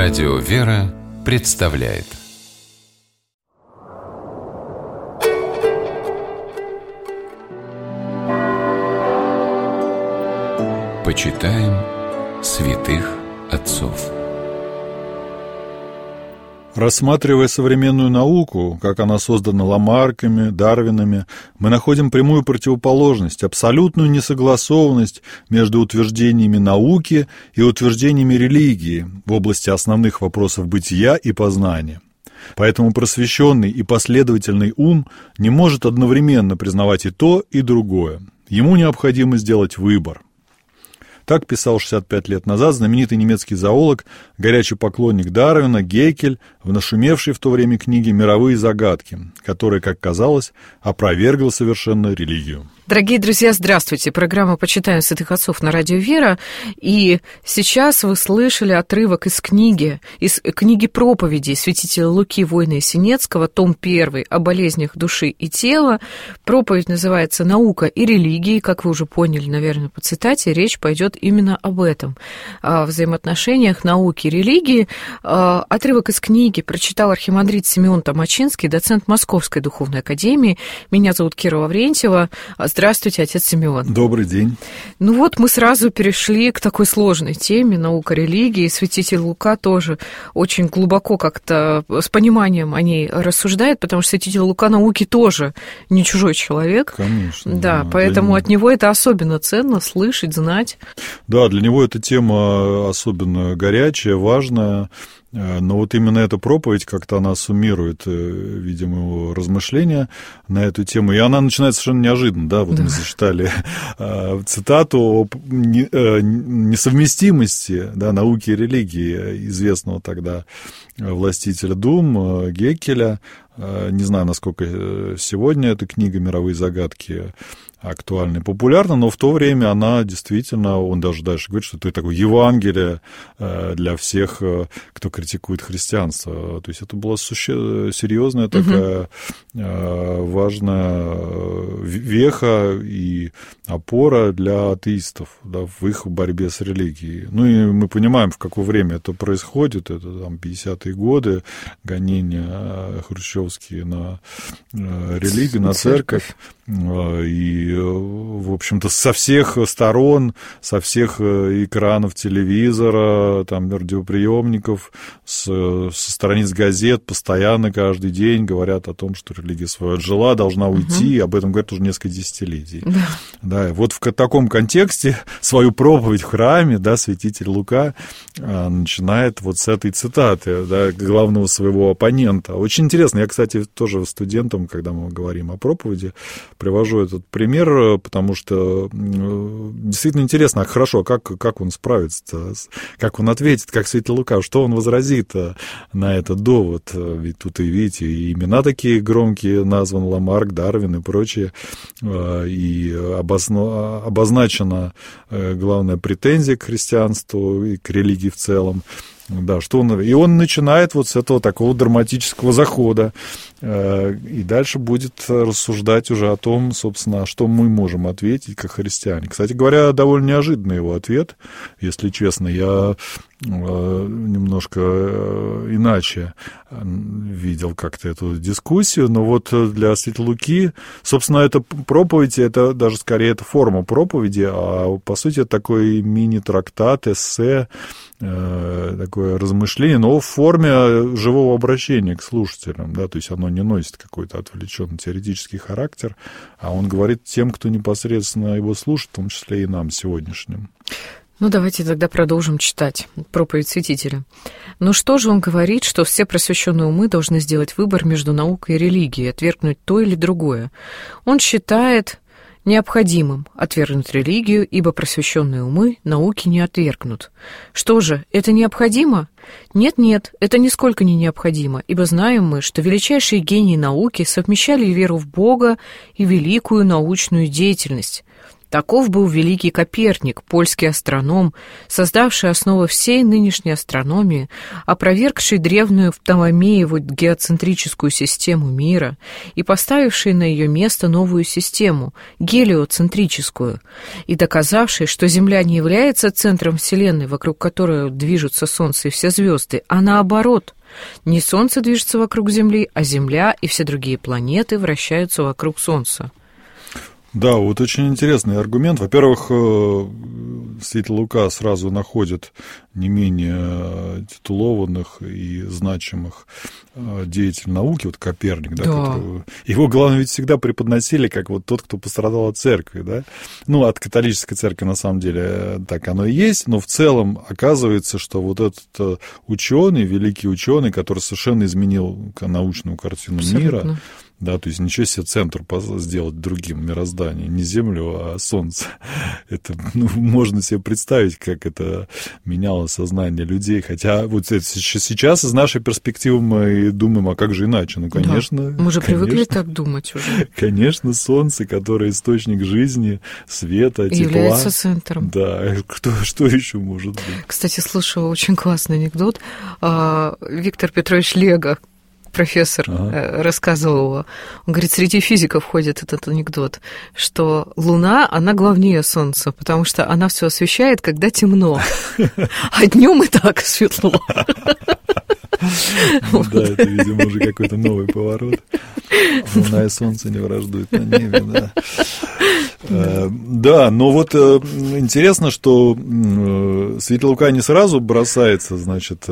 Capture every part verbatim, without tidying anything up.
Радио «Вера» представляет. Почитаем святых отцов. Рассматривая современную науку, как она создана Ламарками, Дарвинами, мы находим прямую противоположность, абсолютную несогласованность между утверждениями науки и утверждениями религии в области основных вопросов бытия и познания. Поэтому просвещенный и последовательный ум не может одновременно признавать и то, и другое. Ему необходимо сделать выбор. Так писал шестьдесят пять лет назад знаменитый немецкий зоолог, горячий поклонник Дарвина Геккель в нашумевшей в то время книге «Мировые загадки», которая, как казалось, опровергла совершенно религию. Дорогие друзья, здравствуйте. Программа «Почитаем святых отцов» на Радио «Вера». И сейчас вы слышали отрывок из книги, из книги проповедей святителя Луки Воина Есенинского, том первый, о болезнях души и тела. Проповедь называется «Наука и религия». Как вы уже поняли, наверное, по цитате, речь пойдет именно об этом, о взаимоотношениях науки и религии. Отрывок из книги прочитал архимандрит Симеон Томачинский, доцент Московской духовной академии. Меня зовут Кира Лаврентьева. Здравствуйте, отец Симеон. Добрый день. Ну вот мы сразу перешли к такой сложной теме наука религии. Святитель Лука тоже очень глубоко как-то с пониманием о ней рассуждает, потому что святитель Лука науки тоже не чужой человек. Конечно. Да, да поэтому него... от него это особенно ценно слышать, знать. Да, для него эта тема особенно горячая, важная. Но вот именно эта проповедь, как-то она суммирует, видимо, его размышления на эту тему. И она начинается совершенно неожиданно, да, вот да. Мы зачитали цитату о несовместимости, да, науки и религии известного тогда властителя дум Геккеля. Не знаю, насколько сегодня эта книга «Мировые загадки» актуальна и популярна, но в то время она действительно, он даже дальше говорит, что это такое Евангелие для всех, кто критикует христианство. То есть это была суще... серьезная такая угу. важная веха и опора для атеистов, да, в их борьбе с религией. Ну и мы понимаем, в какое время это происходит, это там пятидесятые годы, гонения хрущевские на религию, на церковь. И, в общем-то, со всех сторон, со всех экранов телевизора, там, радиоприемников, с, со страниц газет постоянно каждый день говорят о том, что религия свою отжила, должна уйти, угу. и об этом говорят уже несколько десятилетий. Да. Да, вот в таком контексте свою проповедь в храме, да, святитель Лука начинает вот с этой цитаты, да, главного своего оппонента. Очень интересно, я, кстати, тоже студентам, когда мы говорим о проповеди, привожу этот пример, потому что действительно интересно, а хорошо, как, как он справится, как он ответит, как святитель Лука, что он возразит на этот довод. Ведь тут, и видите, и имена такие громкие назван, Ламарк, Дарвин и прочее, и обозна, обозначена главная претензия к христианству и к религии в целом. Да, что он, и он начинает вот с этого такого драматического захода, и дальше будет рассуждать уже о том, собственно, что мы можем ответить как христиане. Кстати говоря, довольно неожиданный его ответ, если честно. Я немножко иначе видел как-то эту дискуссию, но вот для святителя Луки, собственно, эта проповедь, это даже скорее это форма проповеди, а по сути это такой мини-трактат, эссе, такое размышление, но в форме живого обращения к слушателям, да, то есть оно не носит какой-то отвлеченный теоретический характер, а он говорит тем, кто непосредственно его слушает, в том числе и нам сегодняшним. Ну, давайте тогда продолжим читать проповедь святителя. Ну что же он говорит, что все просвещенные умы должны сделать выбор между наукой и религией, отвергнуть то или другое. Он считает необходимым отвергнуть религию, ибо просвещенные умы науки не отвергнут. Что же, это необходимо? Нет-нет, это нисколько не необходимо, ибо знаем мы, что величайшие гении науки совмещали веру в Бога и великую научную деятельность. Таков был великий Коперник, польский астроном, создавший основы всей нынешней астрономии, опровергший древнюю Птоломееву геоцентрическую систему мира и поставивший на ее место новую систему, гелиоцентрическую, и доказавший, что Земля не является центром Вселенной, вокруг которой движутся Солнце и все звезды, а наоборот. Не Солнце движется вокруг Земли, а Земля и все другие планеты вращаются вокруг Солнца. Да, вот очень интересный аргумент. Во-первых, святитель Лука сразу находит не менее титулованных и значимых деятелей науки, вот Коперник, да, да. Которого... Его, главное, ведь всегда преподносили как вот тот, кто пострадал от церкви, да. Ну, от католической церкви, на самом деле, так оно и есть, но в целом оказывается, что вот этот ученый, великий ученый, который совершенно изменил научную картину Абсолютно. Мира, да, то есть ничего себе центр сделать другим мироздание, не Землю, а Солнце. Это, ну, можно себе представить, как это меняло сознание людей. Хотя вот это, сейчас из нашей перспективы мы думаем, а как же иначе? Ну, конечно. Да, мы же конечно, привыкли так думать уже. Конечно, Солнце, которое источник жизни, света, тепла. Является центром. Да, кто, что еще может быть? Кстати, слышала очень классный анекдот. Виктор Петрович Лего, профессор, ага. рассказывал его. Он говорит, среди физиков ходит этот анекдот, что Луна, она главнее Солнца, потому что она все освещает, когда темно, а днем и так светло. Да, это, видимо, уже какой-то новый поворот. Луна и Солнце не враждуют на небе, да. Да, но вот интересно, что святитель Лука не сразу бросается, значит,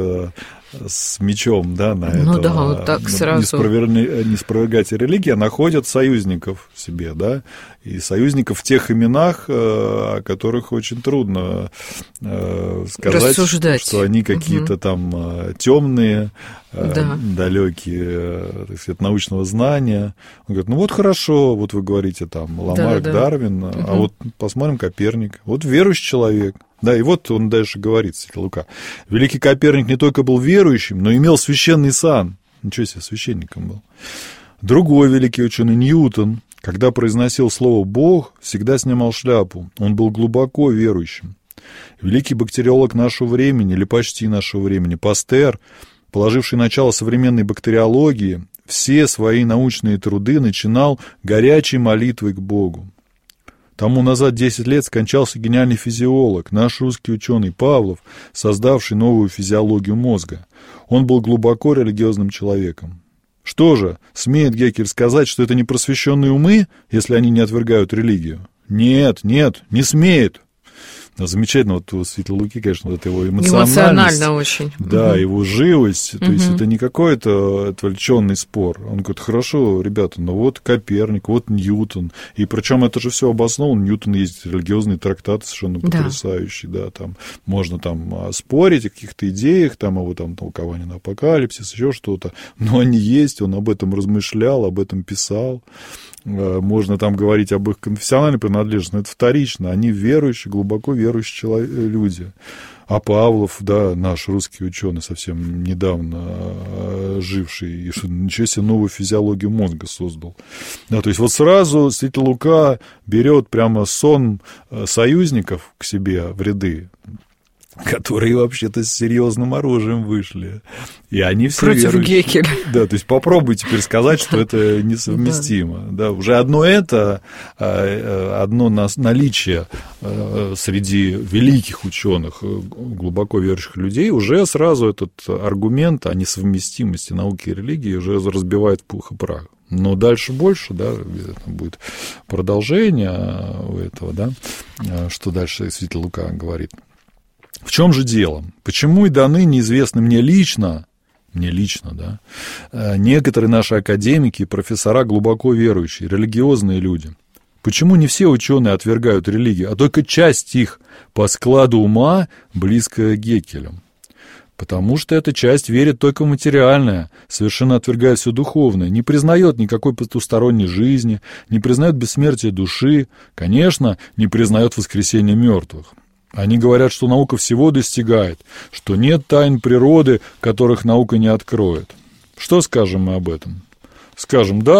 с мечом, да, на ну этого, да, вот так сразу. неспровергателя религии, а находят союзников себе, да, и союзников в тех именах, о которых очень трудно сказать, рассуждать. Что они какие-то угу. там темные, да. далекие, так сказать, от научного знания. Он говорит, ну вот хорошо, вот вы говорите там Ламарк, да, да. Дарвин, угу. а вот посмотрим Коперник, вот верующий человек. Да, и вот он дальше говорит, святитель Лука. Великий Коперник не только был верующим, но имел священный сан. Ничего себе, священником был. Другой великий ученый Ньютон, когда произносил слово «Бог», всегда снимал шляпу. Он был глубоко верующим. Великий бактериолог нашего времени, или почти нашего времени, Пастер, положивший начало современной бактериологии, все свои научные труды начинал горячей молитвой к Богу. Тому назад десять лет скончался гениальный физиолог, наш русский ученый Павлов, создавший новую физиологию мозга. Он был глубоко религиозным человеком. Что же, смеет Геккель сказать, что это не просвещенные умы, если они не отвергают религию? Нет, нет, не смеет. Да, замечательно, вот у святителя Луки, конечно, вот это его эмоциональность. Эмоционально очень. Да, угу. его живость, угу. то есть это не какой-то отвлеченный спор. Он говорит, хорошо, ребята, ну вот Коперник, вот Ньютон, и причем это же все обосновано. Ньютон есть религиозные трактаты совершенно да. потрясающие, да, там можно там спорить о каких-то идеях, там его там толкование на апокалипсис, еще что-то, но они есть, он об этом размышлял, об этом писал. Можно там говорить об их конфессиональной принадлежности, но это вторично. Они верующие, глубоко верующие человек, люди. А Павлов, да, наш русский ученый, совсем недавно живший, и что, ничего себе, новую физиологию мозга создал. Да, то есть вот сразу святитель Лука берет прямо сон союзников к себе в ряды, которые вообще-то с серьезным оружием вышли. И они все против верующие. Геккеля. Да, то есть попробуй теперь сказать, что это несовместимо. Да, уже одно это, одно наличие среди великих ученых, глубоко верующих людей, уже сразу этот аргумент о несовместимости науки и религии уже разбивает в пух и прах. Но дальше больше, да, будет продолжение у этого, да, что дальше святитель Лука говорит. В чем же дело? Почему и до ныне неизвестно мне лично, мне лично, да, некоторые наши академики и профессора глубоко верующие, религиозные люди? Почему не все ученые отвергают религию, а только часть их по складу ума близкая к Геккелю? Потому что эта часть верит только в материальное, совершенно отвергая все духовное, не признает никакой потусторонней жизни, не признает бессмертия души, конечно, не признает воскресения мертвых. Они говорят, что наука всего достигает, что нет тайн природы, которых наука не откроет. Что скажем мы об этом? Скажем, да,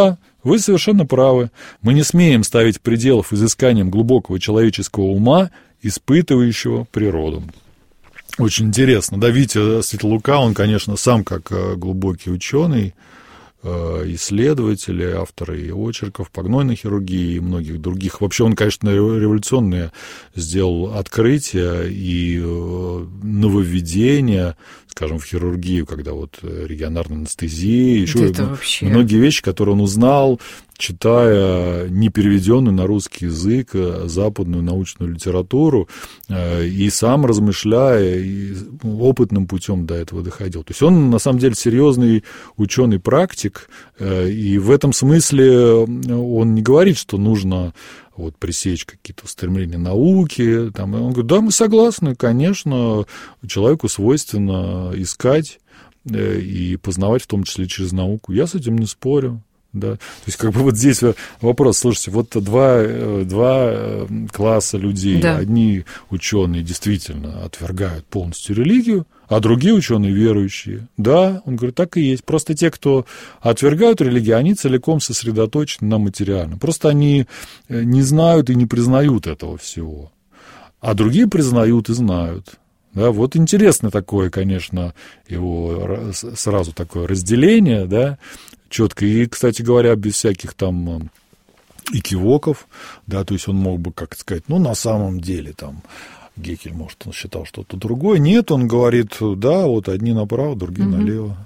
Вы совершенно правы. Мы не смеем ставить пределов изысканиям глубокого человеческого ума, испытывающего природу. Очень интересно. Да, Витя Светлолука, он, конечно, сам как глубокий ученый, исследователь, автор и очерков по гнойной хирургии и многих других. Вообще он, конечно, революционные сделал открытия и нововведения, скажем, в хирургию, когда вот регионарная анестезия, еще вообще... многие вещи, которые он узнал, читая непереведенную на русский язык западную научную литературу, и сам размышляя, и опытным путем до этого доходил. То есть он, на самом деле, серьезный ученый-практик, и в этом смысле он не говорит, что нужно вот, пресечь какие-то стремления науки. Там, он говорит, да, мы согласны, конечно, человеку свойственно искать и познавать, в том числе через науку. Я с этим не спорю. Да. То есть, как бы вот здесь вопрос, слушайте, вот два, два класса людей. Да. Одни ученые действительно отвергают полностью религию, а другие ученые верующие. Да, он говорит, так и есть. Просто те, кто отвергают религию, они целиком сосредоточены на материальном. Просто они не знают и не признают этого всего. А другие признают и знают. Да, вот интересно такое, конечно, его сразу такое разделение, да, четко. И, кстати говоря, без всяких там экивоков, да, то есть он мог бы, как сказать, ну, на самом деле, там, Геккель, может, он считал что-то другое. Нет, он говорит, да, вот одни направо, другие угу. налево.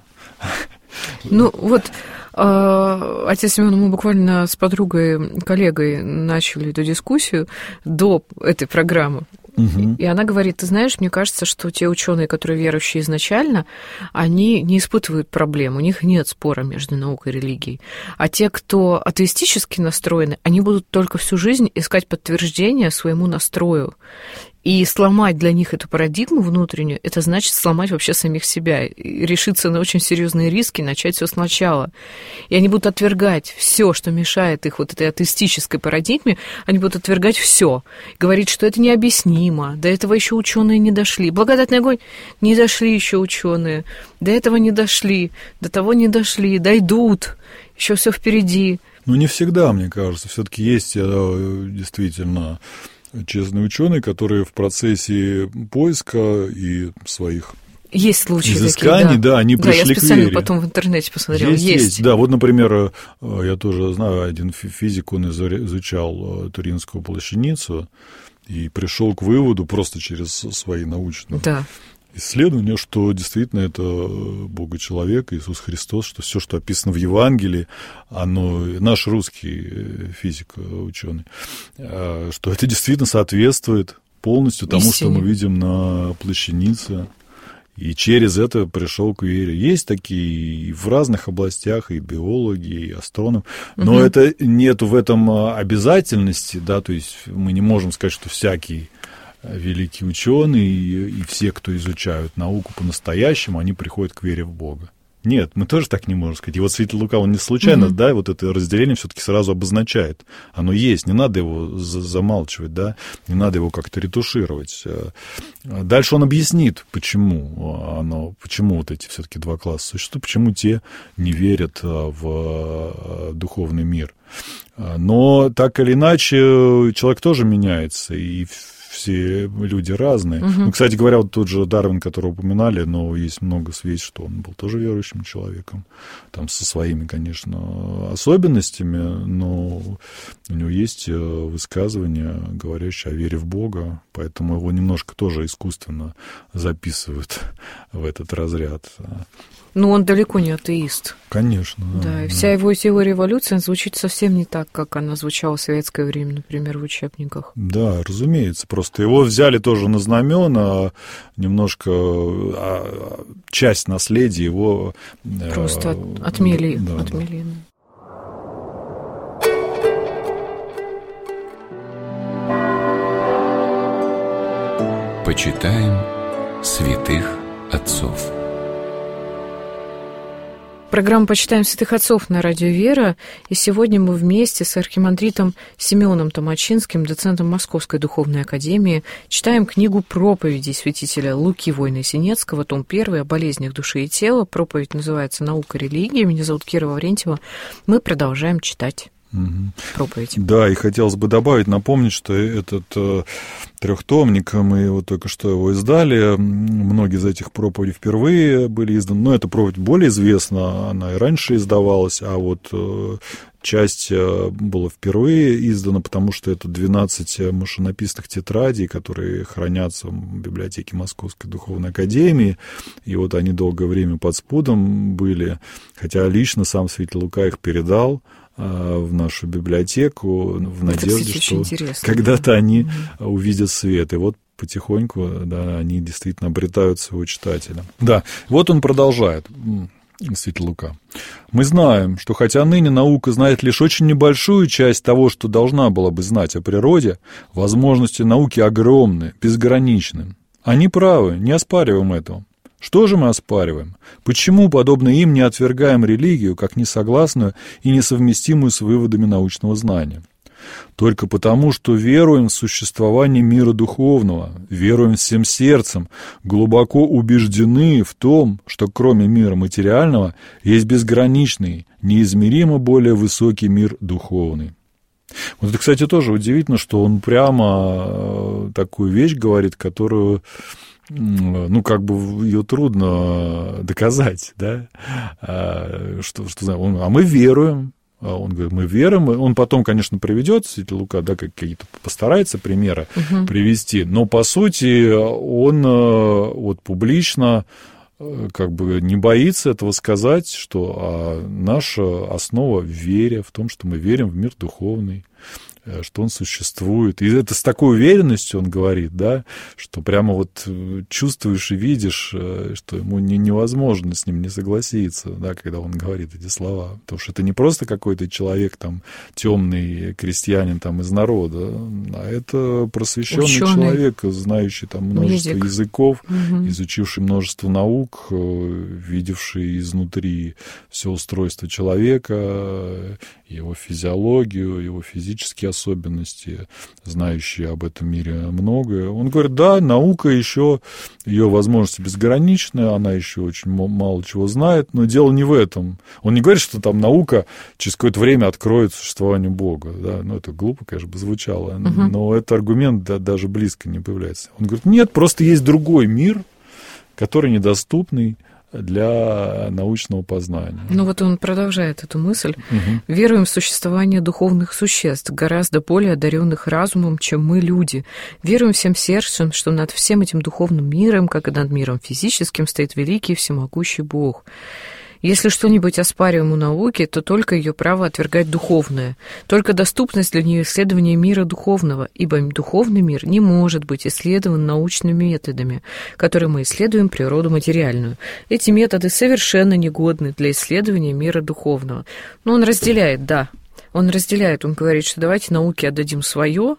Ну, вот, э, отец Семен, мы буквально с подругой, коллегой начали эту дискуссию до этой программы. Угу. И она говорит, ты знаешь, мне кажется, что те ученые, которые верующие изначально, они не испытывают проблем, у них нет спора между наукой и религией. А те, кто атеистически настроены, они будут только всю жизнь искать подтверждение своему настрою. И сломать для них эту парадигму внутреннюю, это значит сломать вообще самих себя, и решиться на очень серьезные риски, начать все сначала. И они будут отвергать все, что мешает их вот этой атеистической парадигме, они будут отвергать все, говорить, что это необъяснимо, до этого еще ученые не дошли. Благодатный огонь не дошли еще ученые, до этого не дошли, до того не дошли, дойдут, еще все впереди. Ну, не всегда, мне кажется, все-таки есть действительно честные ученые, которые в процессе поиска и своих есть случаи изысканий, такие, да. да, они пришли к вере. Да, я специально потом в интернете посмотрела. Есть, есть. есть. Да, вот, например, я тоже знаю, один физик, он изучал Туринскую плащаницу и пришел к выводу просто через свои научные да. исследования, что действительно это Бога-человек, Иисус Христос, что все, что описано в Евангелии, оно, наш русский физик, ученый, что это действительно соответствует полностью тому, истине. Что мы видим на плащанице. И через это пришел к вере. Есть такие и в разных областях, и биологи, и астрономы. Но угу. это нет в этом обязательности, да, то есть мы не можем сказать, что всякий великий ученый и все, кто изучают науку по-настоящему, они приходят к вере в Бога. Нет, мы тоже так не можем сказать. И вот Светлолука, он не случайно, mm-hmm. да, вот это разделение все-таки сразу обозначает. Оно есть, не надо его замалчивать, да, не надо его как-то ретушировать. Дальше он объяснит, почему оно, почему вот эти все-таки два класса существуют, почему те не верят в духовный мир. Но так или иначе человек тоже меняется, и все люди разные. Угу. Ну, кстати говоря, вот тот же Дарвин, которого упоминали, но есть много свидетельств, что он был тоже верующим человеком, там со своими, конечно, особенностями, но у него есть высказывания, говорящие о вере в Бога, поэтому его немножко тоже искусственно записывают в этот разряд. Ну, он далеко не атеист. Конечно. Да, да, и да. вся его теория эволюции звучит совсем не так, как она звучала в советское время, например, в учебниках. Да, разумеется. Просто его взяли тоже на знамена, немножко а, часть наследия его... Просто от, отмели. Да, отмели. Да. Почитаем святых отцов. Программа «Почитаем святых отцов» на радио «Вера». И сегодня мы вместе с архимандритом Семеном Томачинским, доцентом Московской духовной академии, читаем книгу проповедей святителя Луки Войны-Синецкого, том первый, о болезнях души и тела. Проповедь называется «Наука религии». Меня зовут Кира Лаврентьева. Мы продолжаем читать. Угу. Проповедь. Да, и хотелось бы добавить, напомнить, что этот э, трехтомник, мы вот только что его издали, многие из этих проповедей впервые были изданы, но эта проповедь более известна, она и раньше издавалась, а вот э, часть э, была впервые издана, потому что это двенадцать машинописных тетрадей, которые хранятся в библиотеке Московской духовной академии, и вот они долгое время под спудом были, хотя лично сам святитель Лука их передал в нашу библиотеку в надежде, это, кстати, что когда-то да. они mm-hmm. увидят свет. И вот потихоньку, да, они действительно обретают своего читателя. Да, вот он продолжает, святитель Лука. «Мы знаем, что хотя ныне наука знает лишь очень небольшую часть того, что должна была бы знать о природе, возможности науки огромны, безграничны. Они правы, не оспариваем этого. Что же мы оспариваем? Почему, подобно им, не отвергаем религию как несогласную и несовместимую с выводами научного знания? Только потому, что веруем в существование мира духовного, веруем всем сердцем, глубоко убеждены в том, что кроме мира материального есть безграничный, неизмеримо более высокий мир духовный». Вот это, кстати, тоже удивительно, что он прямо такую вещь говорит, которую... ну, как бы ее трудно доказать, да, а, что, что, он, а мы веруем, он говорит, мы веруем, он потом, конечно, приведет, святитель Лука, да, какие-то постарается примеры угу. привести, но, по сути, он вот публично как бы не боится этого сказать, что а наша основа в вере, в том, что мы верим в мир духовный, что он существует. И это с такой уверенностью он говорит, да, что прямо вот чувствуешь и видишь, что ему не, невозможно с ним не согласиться, да, когда он говорит эти слова. Потому что это не просто какой-то человек, там, темный крестьянин там, из народа, а это просвещенный Ученый. человек, знающий там множество Медик. языков, угу. изучивший множество наук, видевший изнутри все устройство человека, его физиологию, его физические особенности, знающие об этом мире многое. Он говорит, да, наука еще, ее возможности безграничны, она еще очень мало чего знает, но дело не в этом. Он не говорит, что там наука через какое-то время откроет существование Бога. Да? Ну, это глупо, конечно, бы звучало, угу. но этот аргумент да, даже близко не появляется. Он говорит, нет, просто есть другой мир, который недоступный для научного познания. Ну вот он продолжает эту мысль. Угу. Веруем в существование духовных существ, гораздо более одаренных разумом, чем мы, люди. Веруем всем сердцем, что над всем этим духовным миром, как и над миром физическим, стоит великий всемогущий Бог. Если что-нибудь оспариваем у науки, то только ее право отвергать духовное, только доступность для нее исследования мира духовного, ибо духовный мир не может быть исследован научными методами, которые мы исследуем природу материальную. Эти методы совершенно негодны для исследования мира духовного. Но он разделяет, да, он разделяет, он говорит, что давайте науке отдадим свое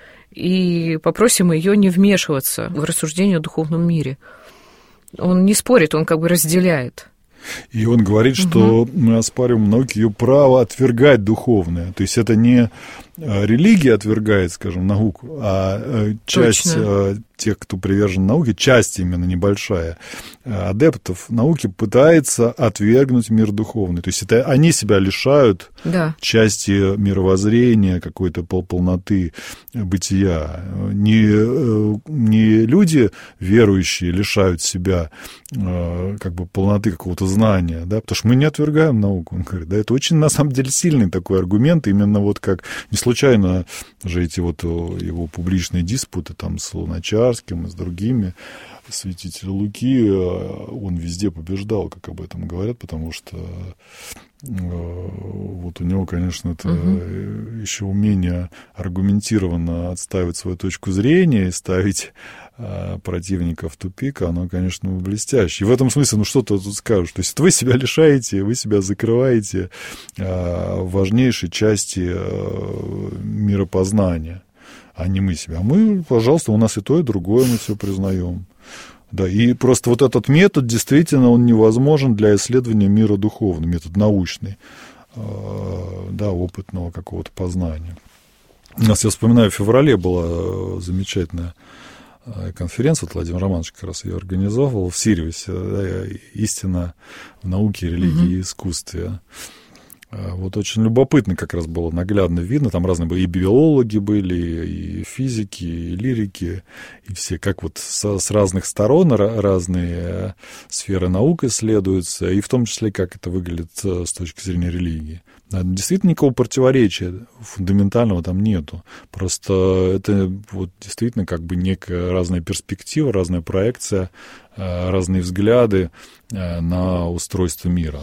и попросим ее не вмешиваться в рассуждение о духовном мире. Он не спорит, он как бы разделяет. И он говорит, что угу. мы оспариваем науке ее право отвергать духовное. То есть это не религия отвергает, скажем, науку, а часть Точно. тех, кто привержен науке, часть именно небольшая адептов науки пытается отвергнуть мир духовный. То есть это они себя лишают да. части мировоззрения, какой-то полноты бытия. Не, не люди верующие лишают себя как бы полноты какого-то знания, да, потому что мы не отвергаем науку. Он говорит, да, это очень, на самом деле, сильный такой аргумент, именно вот как не случайно же эти вот его публичные диспуты там с Луначарским и с другими, святитель Луки, он везде побеждал, как об этом говорят, потому что вот у него, конечно, это угу. еще умение аргументированно отстаивать свою точку зрения и ставить противника в тупик, оно, конечно, блестящее. И в этом смысле, ну, что-то тут скажешь. То есть вы себя лишаете, вы себя закрываете важнейшей части миропознания, а не мы себя. А мы, пожалуйста, у нас и то, и другое, мы все признаем. Да, и просто вот этот метод, действительно, он невозможен для исследования мира духовного, метод научный, да, опытного какого-то познания. У нас, я вспоминаю, в феврале была замечательная конференция, вот Владимир Романович как раз ее организовывал в Сириусе, да, «Истина в науке, религии и искусстве». Вот очень любопытно как раз было, наглядно видно, там разные были, и биологи были, и физики, и лирики, и все, как вот с, с разных сторон разные сферы наук исследуются, и в том числе, как это выглядит с точки зрения религии. Действительно, никакого противоречия фундаментального там нету, просто это вот действительно как бы некая разная перспектива, разная проекция, разные взгляды на устройство мира.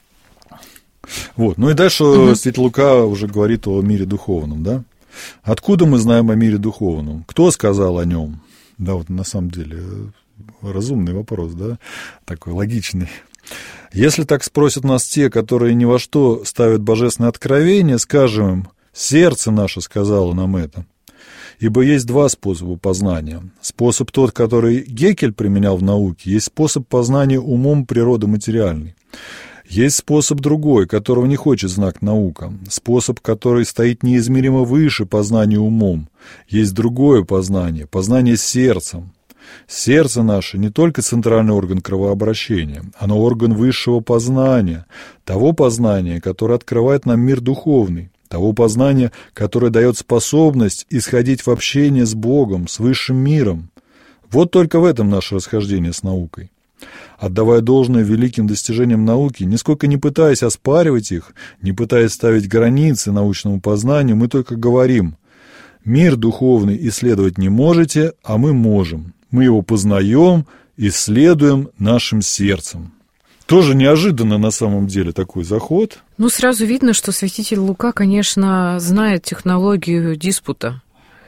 Вот. Ну и дальше угу. святитель Лука уже говорит о мире духовном, да? Откуда мы знаем о мире духовном? Кто сказал о нем? Да, вот на самом деле разумный вопрос, да, такой логичный. Если так спросят нас те, которые ни во что ставят божественное откровение, скажем им: сердце наше сказало нам это. Ибо есть два способа познания. Способ тот, который Геккель применял в науке, есть способ познания умом природы материальной. Есть способ другой, которого не хочет знать наука, способ, который стоит неизмеримо выше познания умом. Есть другое познание, познание сердцем. Сердце наше не только центральный орган кровообращения, оно орган высшего познания, того познания, которое открывает нам мир духовный, того познания, которое дает способность исходить в общение с Богом, с высшим миром. Вот только в этом наше расхождение с наукой. Отдавая должное великим достижениям науки, нисколько не пытаясь оспаривать их, не пытаясь ставить границы научному познанию, мы только говорим: мир духовный исследовать не можете, а мы можем. Мы его познаем, исследуем нашим сердцем. Тоже неожиданно на самом деле такой заход. Ну, сразу видно, что святитель Лука, конечно, знает технологию диспута.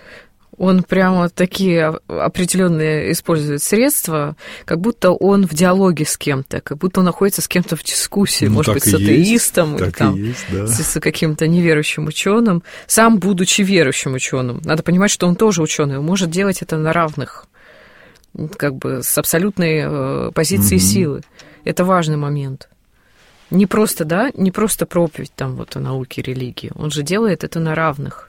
Он прямо такие определенные использует средства, как будто он в диалоге с кем-то, как будто он находится с кем-то в дискуссии, ну, может быть, с атеистом или там, есть, да. с, с каким-то неверующим ученым, сам будучи верующим ученым. Надо понимать, что он тоже ученый, он может делать это на равных, как бы с абсолютной позиции mm-hmm. силы. Это важный момент. Не просто, да, не просто проповедь там вот о науке, религии, он же делает это на равных.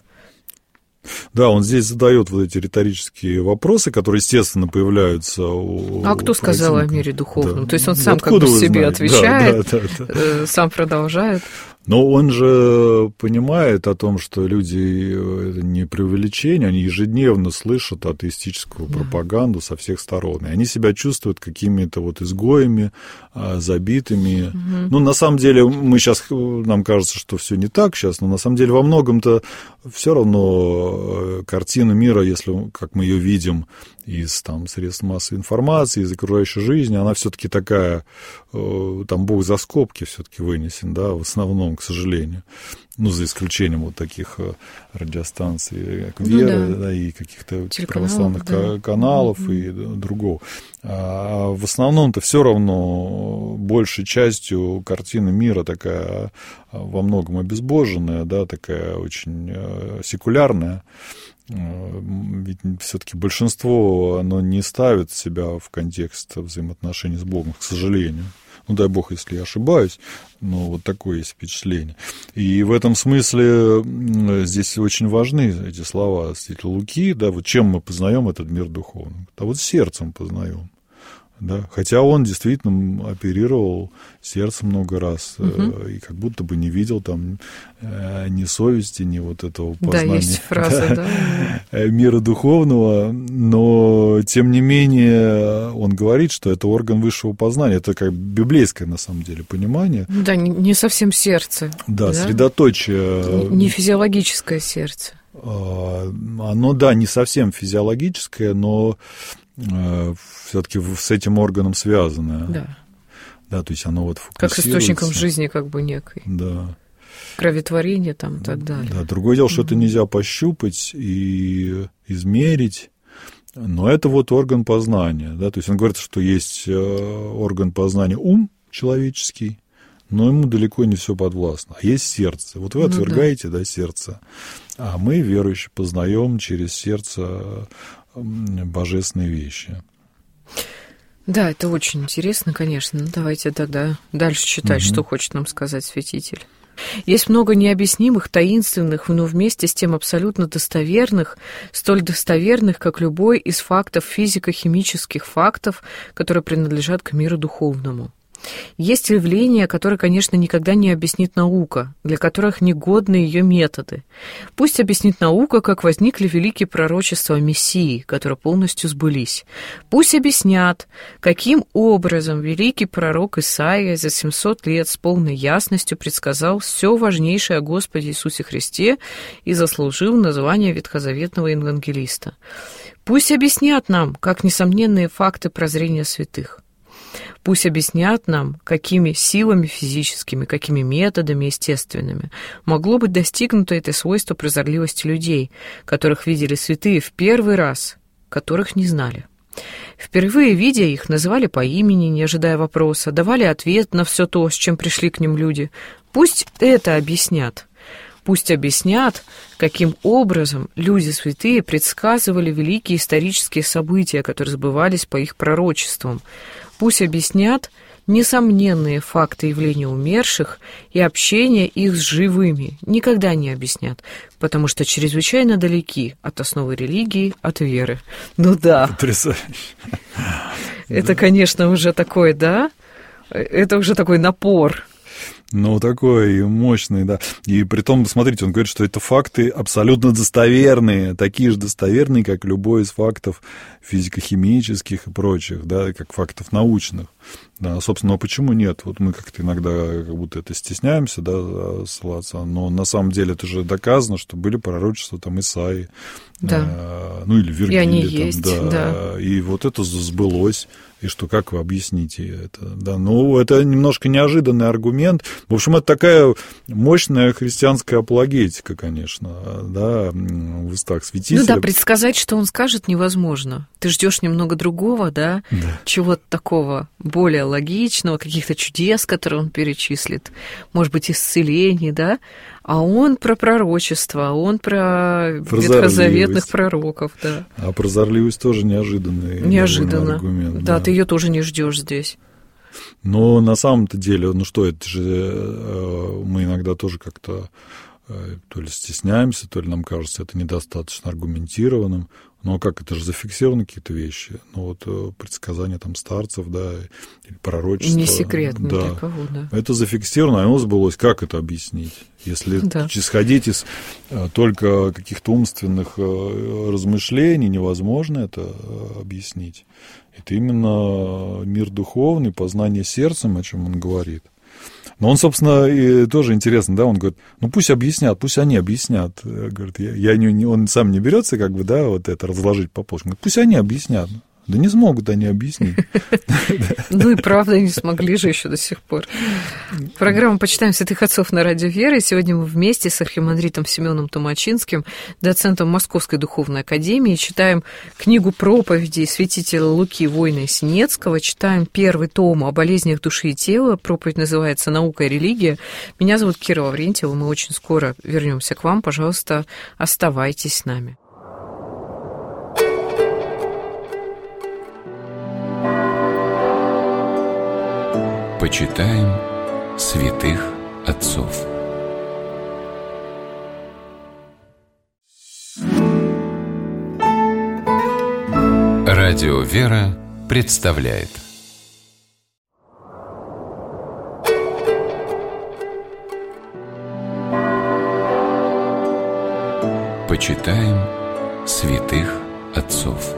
Да, он здесь задает вот эти риторические вопросы, которые, естественно, появляются у А кто сказал о мире духовном? Да. То есть он сам как бы себе знаете? отвечает, да, да, да, да. сам продолжает. Но он же понимает о том, что люди, это не преувеличение, они ежедневно слышат атеистическую да. пропаганду со всех сторон. И они себя чувствуют какими-то вот изгоями, забитыми. Угу. Ну, на самом деле, мы сейчас, нам кажется, что все не так сейчас, но на самом деле во многом-то все равно картина мира, если, как мы ее видим из там, средств массовой информации, из окружающей жизни, она все-таки такая, там Бог за скобки все-таки вынесен, да, в основном, к сожалению. Ну, за исключением вот таких радиостанций, как Вера, ну, да. Да, и каких-то православных да. каналов mm-hmm. и другого. А в основном-то все равно большей частью картина мира такая во многом обезбоженная, да, такая очень секулярная. Ведь все-таки большинство, оно не ставит себя в контекст взаимоотношений с Богом, к сожалению. Ну, дай Бог, если я ошибаюсь, но вот такое есть впечатление. И в этом смысле здесь очень важны эти слова святителя Луки, да, вот чем мы познаем этот мир духовный? Да вот сердцем познаем. Да? Хотя он действительно оперировал сердцем много раз, угу. и как будто бы не видел там ни совести, ни вот этого познания. Да, есть фраза, да. мира духовного, но тем не менее он говорит, что это орган высшего познания. Это как библейское на самом деле понимание. Да, не совсем сердце. Да, да? средоточие. Не физиологическое сердце. Оно, да, не совсем физиологическое, но все-таки с этим органом связанное. Да. Да, то есть оно вот фокусируется. Как с источником жизни как бы некой. Да. Кроветворение там и так далее. Да, другое дело, что mm-hmm. это нельзя пощупать и измерить, но это вот орган познания. Да? То есть он говорит, что есть орган познания ум человеческий, но ему далеко не все подвластно. А есть сердце. Вот вы отвергаете, ну, да. да, сердце. А мы, верующие, познаем через сердце божественные вещи. Да, это очень интересно, конечно. Давайте тогда дальше читать, угу. что хочет нам сказать святитель. Есть много необъяснимых, таинственных, но вместе с тем абсолютно достоверных, столь достоверных, как любой из фактов физико-химических фактов, которые принадлежат к миру духовному. Есть явления, которые, конечно, никогда не объяснит наука, для которых негодны ее методы. Пусть объяснит наука, как возникли великие пророчества Мессии, которые полностью сбылись. Пусть объяснят, каким образом великий пророк Исаия за семьсот лет с полной ясностью предсказал все важнейшее о Господе Иисусе Христе и заслужил название ветхозаветного евангелиста. Пусть объяснят нам, как несомненные факты прозрения святых. Пусть объяснят нам, какими силами физическими, какими методами естественными могло быть достигнуто это свойство прозорливости людей, которых видели святые в первый раз, которых не знали. Впервые видя их, называли по имени, не ожидая вопроса, давали ответ на все то, с чем пришли к ним люди. Пусть это объяснят. Пусть объяснят, каким образом люди святые предсказывали великие исторические события, которые сбывались по их пророчествам. Пусть объяснят несомненные факты явления умерших и общения их с живыми. Никогда не объяснят, потому что чрезвычайно далеки от основы религии, от веры. Ну да. Потрясающе. Это, конечно, уже такой, да? Это уже такой напор. Ну, такой мощный, да. И при том, смотрите, он говорит, что это факты абсолютно достоверные, такие же достоверные, как любой из фактов физико-химических и прочих, да, как фактов научных. Да, собственно, почему нет? Вот мы как-то иногда как будто это стесняемся, да, ссылаться, но на самом деле это же доказано, что были пророчества там Исаии, да. э, ну или Вергилия. И они там, есть, да, да. И вот это сбылось. И что, как вы объясните это? Да, ну, это немножко неожиданный аргумент. В общем, это такая мощная христианская апологетика, конечно, да, в устах святителя. Ну да, предсказать, что он скажет, невозможно. Ты ждешь немного другого, да, да. Чего-то такого более логичного, каких-то чудес, которые он перечислит, может быть, исцелений, да, а он про пророчество, он про ветхозаветных пророков, да. А прозорливость тоже неожиданный, Неожиданно. аргумент. Да, да, ты ее тоже не ждешь здесь. Но на самом-то деле, ну что, это же мы иногда тоже как-то то ли стесняемся, то ли нам кажется это недостаточно аргументированным. Но как это же зафиксированы какие-то вещи? Ну вот предсказания там старцев, да, или пророчества. Не секрет ни да. для кого, да. Это зафиксировано, оно сбылось. Как это объяснить? Если да. исходить из только каких-то умственных размышлений, невозможно это объяснить. Это именно мир духовный, познание сердцем, о чем он говорит. Но он, собственно, и тоже интересно, да, он говорит, ну пусть объяснят, пусть они объяснят. Говорит, я, я не, он сам не берется, как бы, да, вот это разложить по полочкам. Говорит, пусть они объяснят. Да не смогут они объяснить. Ну и правда, не смогли же еще до сих пор. Программа «Почитаем святых отцов» на Радио Вера. И сегодня мы вместе с архимандритом Семеном Томачинским, доцентом Московской духовной академии, читаем книгу проповедей святителя Луки Войны Синецкого, читаем первый том о болезнях души и тела. Проповедь называется «Наука и религия». Меня зовут Кира Лаврентьева. Мы очень скоро вернемся к вам. Пожалуйста, оставайтесь с нами. Почитаем святых отцов. Радио Вера представляет. Почитаем святых отцов.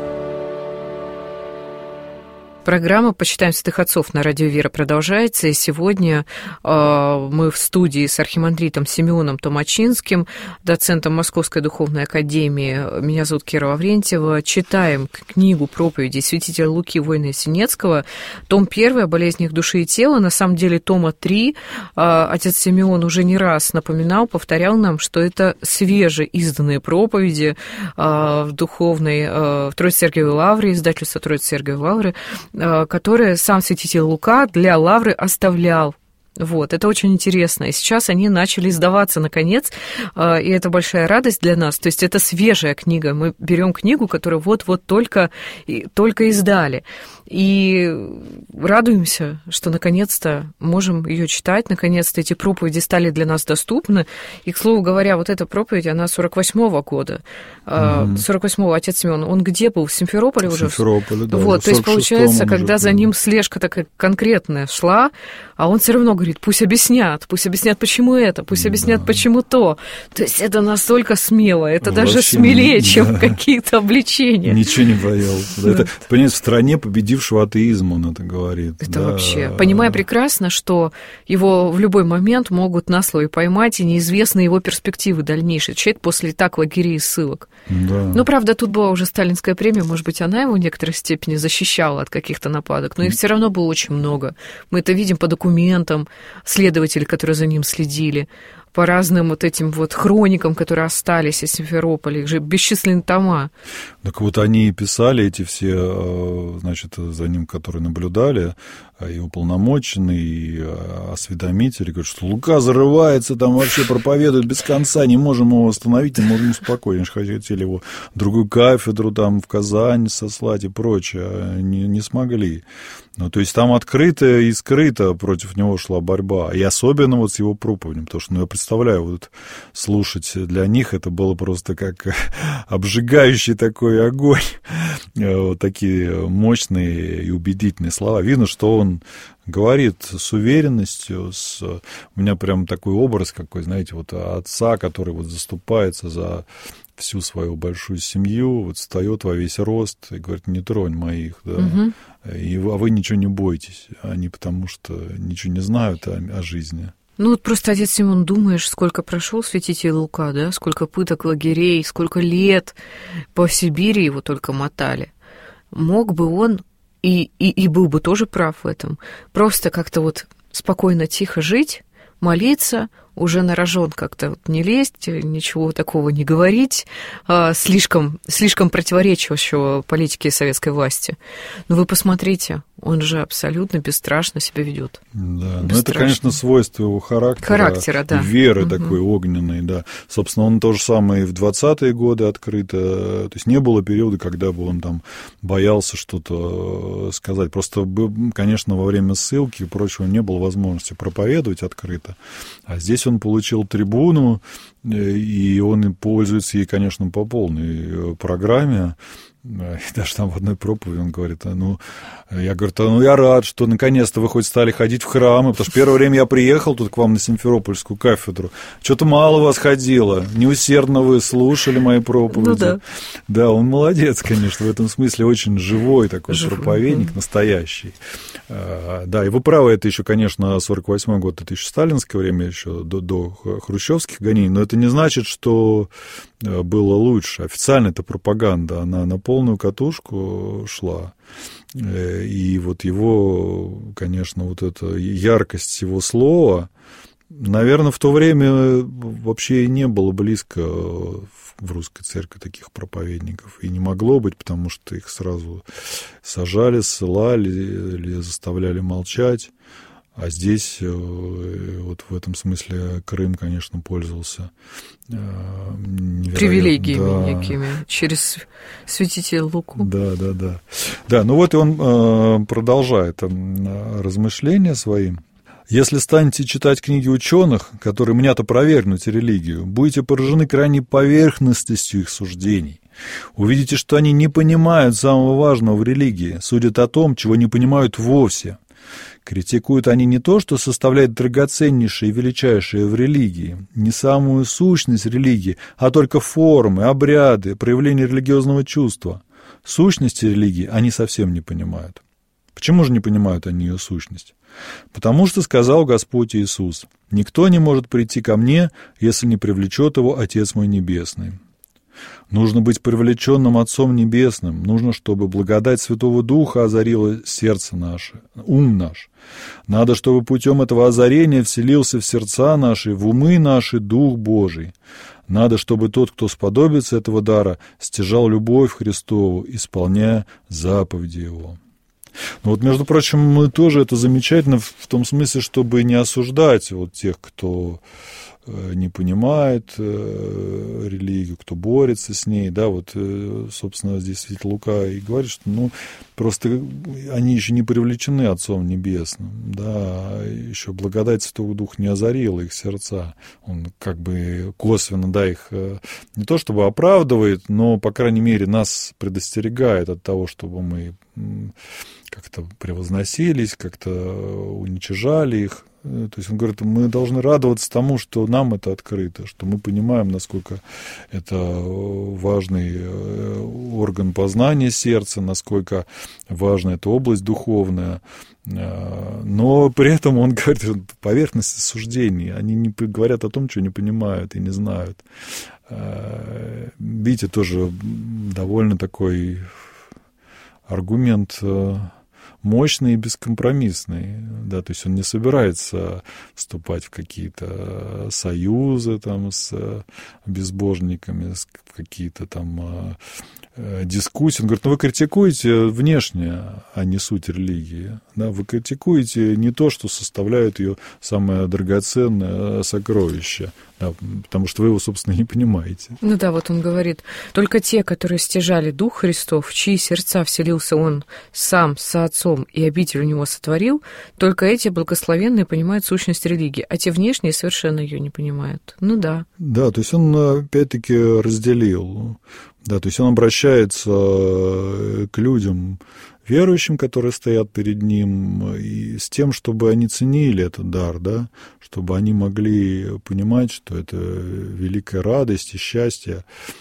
Программа «Почитаем святых отцов» на Радио Вера продолжается, и сегодня э, мы в студии с архимандритом Семеном Томачинским, доцентом Московской духовной академии. Меня зовут Кира Лаврентьева. Читаем книгу проповедей святителя Луки Войны Синецкого, том первый о болезнях души и тела. На самом деле тома три. Э, отец Симеон уже не раз напоминал, повторял нам, что это свежеизданные проповеди э, в духовной, э, в Троице-Сергиевой Лавре, издательство Троице-Сергиевой Лавры, которые сам святитель Лука для Лавры оставлял Вот, это очень интересно. И сейчас они начали издаваться, наконец, и это большая радость для нас. То есть это свежая книга. Мы берем книгу, которую вот-вот только, только издали. И радуемся, что наконец-то можем ее читать, наконец-то эти проповеди стали для нас доступны. И, к слову говоря, вот эта проповедь, она сорок восьмого года. Mm-hmm. сорок восьмого отец Симеон, он где был? В Симферополе в уже? В Симферополе, да. Вот, то есть, получается, когда за ним слежка такая конкретная шла, а он все равно говорит, пусть объяснят, пусть объяснят, почему это, пусть объяснят, да. почему то. То есть это настолько смело, это Вообще, даже смелее, да. чем какие-то обличения. Ничего не боялся. Да. Это, понимаете, в стране победившего атеизма он это говорит. Это да. вообще, понимая прекрасно, что его в любой момент могут на слове поймать, и неизвестны его перспективы дальнейшие. Человек после так лагерей и ссылок. Да. Ну, правда, тут была уже сталинская премия, может быть, она его в некоторой степени защищала от каких-то нападок, но их все равно было очень много. Мы это видим по документам следователей, которые за ним следили, по разным вот этим вот хроникам, которые остались из Симферополя, их же бесчисленные тома. Так вот они писали эти все, значит, за ним, которые наблюдали, и уполномоченные, и осведомители, говорят, что Лука зарывается, там вообще проповедует без конца, не можем его остановить, не можем успокоить. Они хотели его в другую кафедру там в Казань сослать и прочее, а не, не смогли. Ну, то есть там открыто и скрыто против него шла борьба, и особенно вот с его проповедью, потому что, ну, я представляю, вот слушать для них это было просто как обжигающий такой огонь, вот такие мощные и убедительные слова. Видно, что он говорит с уверенностью, с... у меня прям такой образ какой, знаете, вот отца, который вот заступается за всю свою большую семью, вот встает во весь рост и говорит, не тронь моих, да, угу. и, а вы ничего не бойтесь, они потому что ничего не знают о, о жизни. Ну вот просто, отец Симон, думаешь, сколько прошел святитель Лука, да, сколько пыток, лагерей, сколько лет по Сибири его только мотали. Мог бы он, и, и, и был бы тоже прав в этом, просто как-то вот спокойно, тихо жить, молиться, уже на рожон как-то не лезть, ничего такого не говорить, а, слишком, слишком противоречивого политике советской власти. Но вы посмотрите, он же абсолютно бесстрашно себя ведет. Да, но это, конечно, свойство его характера. Характера, да. Веры угу. такой огненной, да. Собственно, он то же самое и в двадцатые годы открыто. То есть не было периода, когда бы он там боялся что-то сказать. Просто, конечно, во время ссылки и прочего не было возможности проповедовать открыто. А здесь он получил трибуну, и он пользуется ей, конечно, по полной программе. И даже там в одной проповеди он говорит, ну, я говорю, ну, я рад, что наконец-то вы хоть стали ходить в храмы, потому что первое время я приехал тут к вам на Симферопольскую кафедру, что-то мало вас ходило, неусердно вы слушали мои проповеди. Ну, да. да, он молодец, конечно, в этом смысле очень живой такой живой. проповедник, настоящий. Да, и вы правы, это еще, конечно, сорок восьмой год, это еще сталинское время, еще до, до хрущевских гонений, но это не значит, что было лучше. Официально это пропаганда, она на полную катушку шла. И вот его, конечно, вот эта яркость его слова, наверное, в то время вообще и не было близко в русской церкви таких проповедников. И не могло быть, потому что их сразу сажали, ссылали или заставляли молчать. А здесь вот в этом смысле Крым, конечно, пользовался привилегиями да. некими через святителя Луку. Да, да, да. Да, ну вот и он продолжает размышления свои. Если станете читать книги ученых, которые мнят опровергнуть религию, будете поражены крайней поверхностностью их суждений. Увидите, что они не понимают самого важного в религии, судят о том, чего не понимают вовсе. Критикуют они не то, что составляет драгоценнейшее и величайшее в религии, не самую сущность религии, а только формы, обряды, проявления религиозного чувства. Сущности религии они совсем не понимают. Почему же не понимают они ее сущность? Потому что сказал Господь Иисус: «Никто не может прийти ко мне, если не привлечет его Отец мой Небесный». Нужно быть привлеченным Отцом Небесным, нужно, чтобы благодать Святого Духа озарила сердце наше, ум наш. Надо, чтобы путем этого озарения вселился в сердца наши, в умы наши Дух Божий. Надо, чтобы тот, кто сподобится этого дара, стяжал любовь Христову, исполняя заповеди Его. Вот, между прочим, мы тоже это замечательно в том смысле, чтобы не осуждать вот тех, кто не понимает э, религию, кто борется с ней, да, вот, э, собственно, здесь святитель Лука и говорит, что, ну, просто они еще не привлечены Отцом Небесным, да, еще благодать Святого Духа не озарила их сердца, он как бы косвенно, да, их э, не то чтобы оправдывает, но, по крайней мере, нас предостерегает от того, чтобы мы как-то превозносились, как-то уничижали их. То есть он говорит, мы должны радоваться тому, что нам это открыто, что мы понимаем, насколько это важный орган познания сердца, насколько важна эта область духовная. Но при этом он говорит, поверхностность суждений, они не говорят о том, чего не понимают и не знают. Видите, тоже довольно такой аргумент мощный и бескомпромиссный, да, то есть он не собирается вступать в какие-то союзы там с безбожниками, в какие-то там дискуссии. Он говорит, ну вы критикуете внешне, а не суть религии. Да? Вы критикуете не то, что составляет ее самое драгоценное сокровище, да, потому что вы его, собственно, не понимаете. Ну да, вот он говорит, только те, которые стяжали Дух Христов, в чьи сердца вселился Он сам со Отцом и обитель у Него сотворил, только эти благословенные понимают сущность религии, а те внешние совершенно ее не понимают. Ну да. Да, то есть он опять-таки разделил. Да, то есть он обращается к людям, верующим, которые стоят перед ним, и с тем, чтобы они ценили этот дар, да, чтобы они могли понимать, что это великая радость и счастье,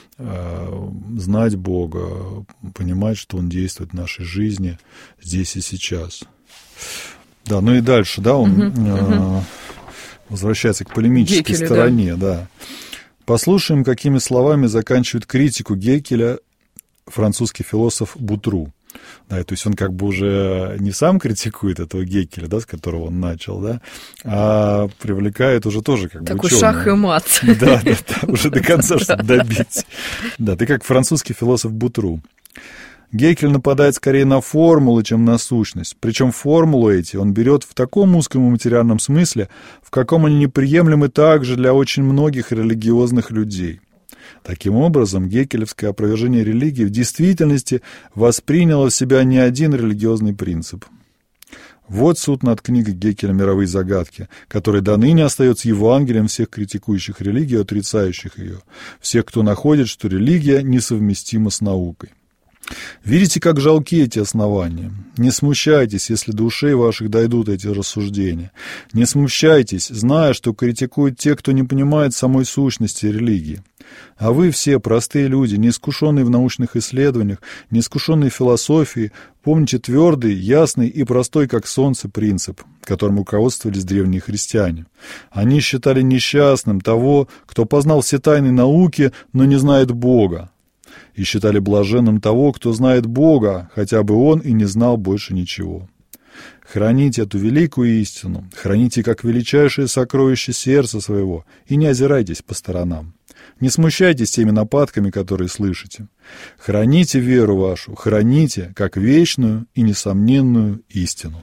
знать Бога, понимать, что Он действует в нашей жизни здесь и сейчас. Да, ну и дальше, да, он угу, угу. возвращается к полемической Геккелю, стороне, да. да. Послушаем, какими словами заканчивает критику Геккеля французский философ Бутру. Да, то есть он как бы уже не сам критикует этого Геккеля, да, с которого он начал, да, а привлекает уже тоже как бы такой ученого. Шах и мат. Да, да, да, уже до конца, чтобы добить. Да, ты как французский философ Бутру. Геккель нападает скорее на формулы, чем на сущность. Причем формулы эти он берет в таком узком и материальном смысле, в каком они неприемлемы также для очень многих религиозных людей. Таким образом, геккелевское опровержение религии в действительности восприняло в себя не один религиозный принцип. Вот суд над книгой Геккеля «Мировые загадки», который до ныне остается Евангелием всех критикующих религию, отрицающих ее, всех, кто находит, что религия несовместима с наукой. Видите, как жалки эти основания. Не смущайтесь, если до ушей ваших дойдут эти рассуждения. Не смущайтесь, зная, что критикуют те, кто не понимает самой сущности религии. А вы все, простые люди, неискушенные в научных исследованиях, неискушенные в философии, помните твердый, ясный и простой, как солнце, принцип, которым руководствовались древние христиане. Они считали несчастным того, кто познал все тайны науки, но не знает Бога. И считали блаженным того, кто знает Бога, хотя бы он и не знал больше ничего. Храните эту великую истину, храните как величайшее сокровище сердца своего, и не озирайтесь по сторонам. Не смущайтесь теми нападками, которые слышите. Храните веру вашу, храните как вечную и несомненную истину.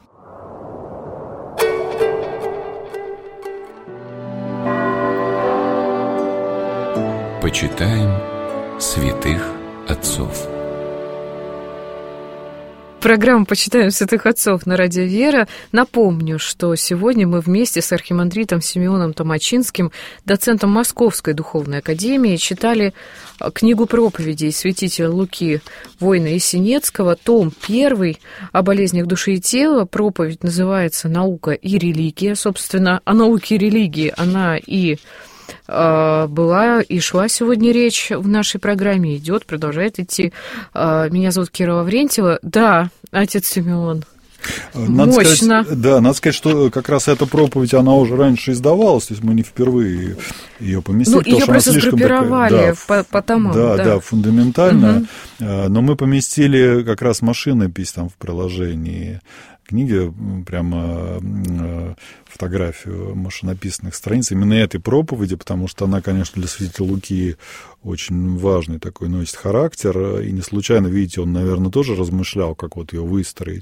Почитаем святых отцов. Программа «Почитаем святых отцов» на радио «Вера». Напомню, что сегодня мы вместе с архимандритом Симеоном Томачинским, доцентом Московской духовной академии, читали книгу проповедей святителя Луки Воина Есенецкого, том первый о болезнях души и тела. Проповедь называется «Наука и религия». Собственно, о науке и религии она и была и шла сегодня речь в нашей программе, идет, продолжает идти. Меня зовут Кира Лаврентьева. Да, отец Симеон. Надо Мощно. Сказать, да, надо сказать, что как раз эта проповедь, она уже раньше издавалась, то есть мы не впервые ее поместили. Ну, ее просто сгруппировали такая, да, по, по томам. Да, да, да, фундаментально. Угу. Но мы поместили как раз машинопись там в приложении книги, прямо фотографию машинописных страниц именно этой проповеди, потому что она, конечно, для святителя Луки очень важный такой носит характер, и не случайно, видите, он, наверное, тоже размышлял, как вот ее выстроить.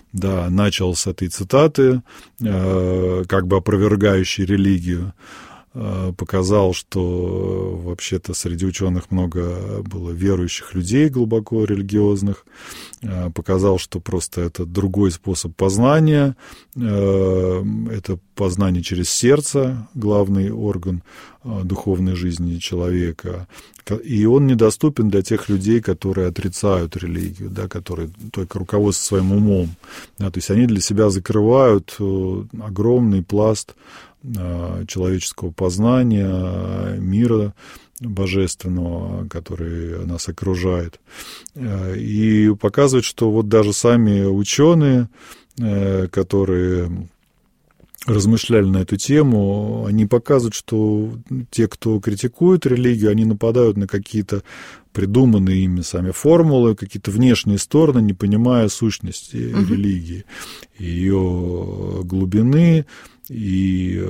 да, начал с этой цитаты, как бы опровергающей религию, показал, что вообще-то среди ученых много было верующих людей, глубоко религиозных, показал, что просто это другой способ познания, это познание через сердце, главный орган духовной жизни человека, и он недоступен для тех людей, которые отрицают религию, да, которые только руководствуются своим умом, да, то есть они для себя закрывают огромный пласт человеческого познания, мира божественного, который нас окружает. И показывает, что вот даже сами ученые, которые размышляли на эту тему, они показывают, что те, кто критикует религию, они нападают на какие-то придуманные ими сами формулы, какие-то внешние стороны, не понимая сущности uh-huh. религии, ее глубины и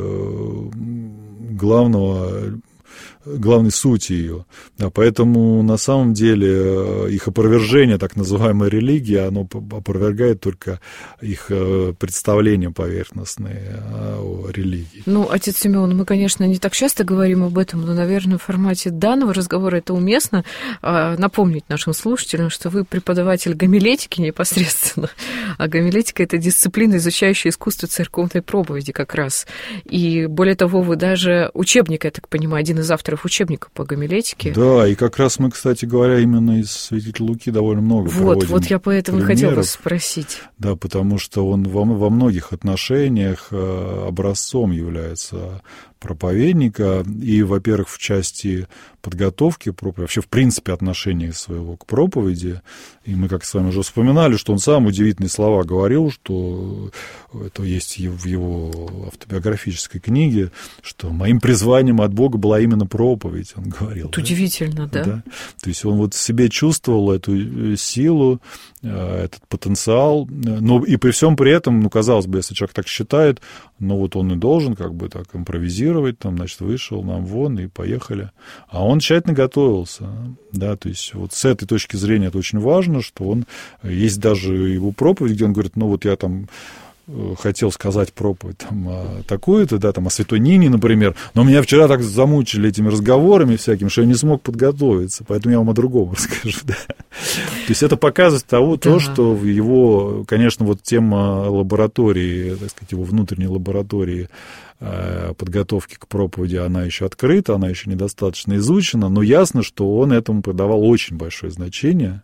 главного, главной сути ее. Да, поэтому на самом деле их опровержение так называемой религии, оно опровергает только их представления поверхностные о религии. Ну, отец Симеон, мы, конечно, не так часто говорим об этом, но, наверное, в формате данного разговора это уместно напомнить нашим слушателям, что вы преподаватель гомилетики непосредственно, а гомилетика — это дисциплина, изучающая искусство церковной проповеди как раз. И более того, вы даже учебник, я так понимаю, один из авторов учебника по гомилетике. Да, и как раз мы, кстати говоря, именно из святителя Луки довольно много вот, проводим Вот, я поэтому примеров. хотела вас спросить. Да, потому что он во, во многих отношениях образцом является проповедника, и, во-первых, в части подготовки проповеди, вообще, в принципе, отношения своего к проповеди, и мы, как с вами уже вспоминали, что он сам удивительные слова говорил, что это есть в его автобиографической книге, что моим призванием от Бога была именно проповедь, он говорил. Это да? Удивительно, да? да? То есть он вот в себе чувствовал эту силу, этот потенциал, но и при всем при этом, ну, казалось бы, если человек так считает, ну, вот он и должен как бы так импровизировать, там, значит, вышел нам вон и поехали. А он тщательно готовился, да, то есть вот с этой точки зрения это очень важно, что он, есть даже его проповедь, где он говорит, ну, вот я там хотел сказать проповедь там, такую-то, да, там, о Святой Нине, например, но меня вчера так замучили этими разговорами всякими, что я не смог подготовиться, поэтому я вам о другом расскажу, да. То есть это показывает того, да. то, что в его, конечно, вот тема лаборатории, так сказать, его внутренней лаборатории подготовки к проповеди, она еще открыта, она еще недостаточно изучена, но ясно, что он этому придавал очень большое значение.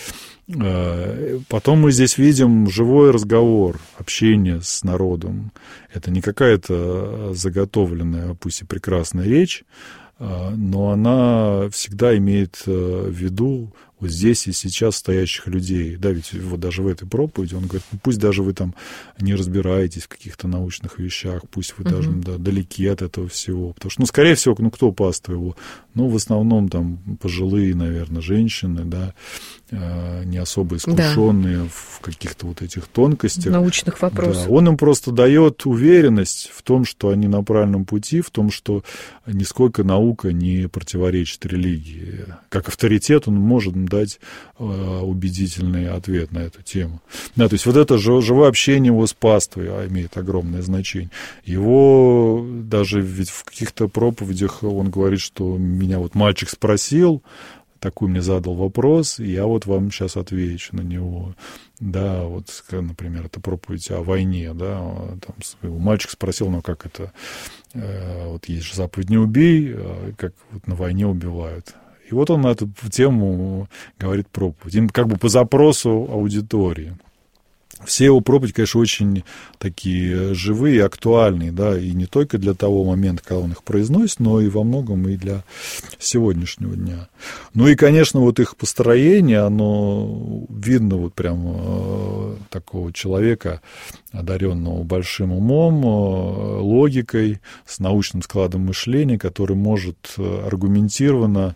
Потом мы здесь видим живой разговор, общение с народом. Это не какая-то заготовленная, пусть и прекрасная речь, но она всегда имеет в виду вот здесь и сейчас стоящих людей. Да, ведь вот даже в этой проповеди он говорит, ну, пусть даже вы там не разбираетесь в каких-то научных вещах, пусть вы uh-huh. даже да, далеки от этого всего. Потому что, ну, скорее всего, ну, кто паства его? Ну, в основном там пожилые, наверное, женщины, да, не особо искушенные да. в каких-то вот этих тонкостях. Научных вопросах. Да. Он им просто дает уверенность в том, что они на правильном пути, в том, что нисколько наука не противоречит религии. Как авторитет он может дать убедительный ответ на эту тему. Да, то есть вот это живое общение его с паствой имеет огромное значение. Его даже ведь в каких-то проповедях он говорит, что меня вот мальчик спросил, такой мне задал вопрос, и я вот вам сейчас отвечу на него. Да, вот, например, это проповедь о войне, да, там мальчик спросил, ну, как это, вот есть же заповедь «не убей», как вот на войне убивают. И вот он на эту тему говорит проповедь, им как бы по запросу аудитории. Все его проповеди, конечно, очень такие живые и актуальные, да, и не только для того момента, когда он их произносит, но и во многом и для сегодняшнего дня. Ну и, конечно, вот их построение, оно видно вот прям э, такого человека, одаренного большим умом, э, логикой, с научным складом мышления, который может аргументированно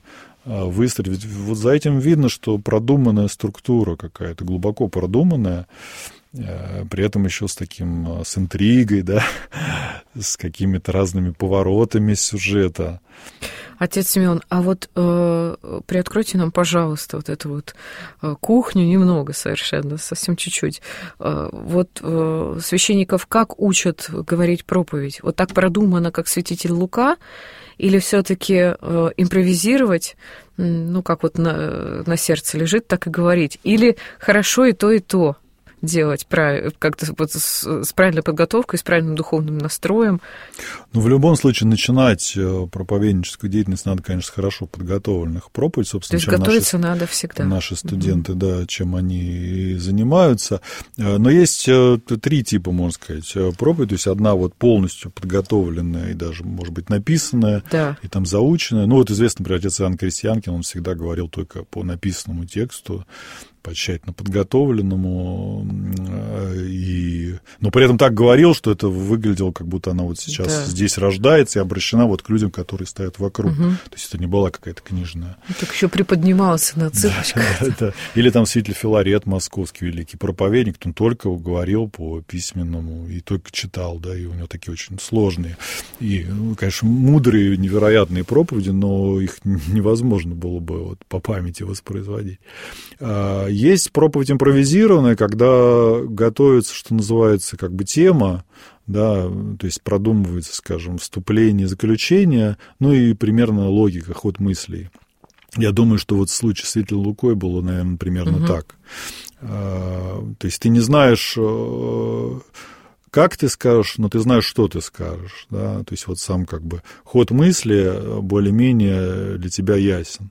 выстроить. Вот за этим видно, что продуманная структура какая-то, глубоко продуманная, при этом еще с таким, с интригой, да, с какими-то разными поворотами сюжета. Отец Симеон, а вот э, приоткройте нам, пожалуйста, вот эту вот э, кухню, немного совершенно, совсем чуть-чуть. Э, вот э, священников как учат говорить проповедь? Вот так продумано, как святитель Лука, или все-таки э, импровизировать, ну, как вот на, на сердце лежит, так и говорить? Или хорошо и то, и то делать как-то вот с правильной подготовкой, с правильным духовным настроем? Ну, в любом случае, начинать проповедническую деятельность надо, конечно, с хорошо подготовленных проповедей. Собственно, то есть готовиться наши, надо всегда. Наши студенты, mm-hmm. да, чем они занимаются. Но есть три типа, можно сказать, проповедь. То есть одна вот полностью подготовленная и даже, может быть, написанная, да. и там заученная. Ну, вот известно, например, отец Иоанн Крестьянкин, он всегда говорил только по написанному тексту, по тщательно подготовленному, и... но при этом так говорил, что это выглядело, как будто она вот сейчас да. здесь рождается и обращена вот к людям, которые стоят вокруг. Угу. То есть это не была какая-то книжная. Ну, так еще приподнимался на цыпочках. Да, да, да. Или там святитель Филарет московский, великий проповедник, он только говорил по письменному и только читал, да, и у него такие очень сложные и, ну, конечно, мудрые, невероятные проповеди, но их невозможно было бы вот по памяти воспроизводить. Есть проповедь импровизированная, когда готовится, что называется, как бы тема, да, то есть продумывается, скажем, вступление, заключение, ну и примерно логика, ход мыслей. Я думаю, что вот в случае с святителем Лукой было, наверное, примерно угу. так. То есть ты не знаешь, как ты скажешь, но ты знаешь, что ты скажешь, да, то есть вот сам как бы ход мысли более-менее для тебя ясен.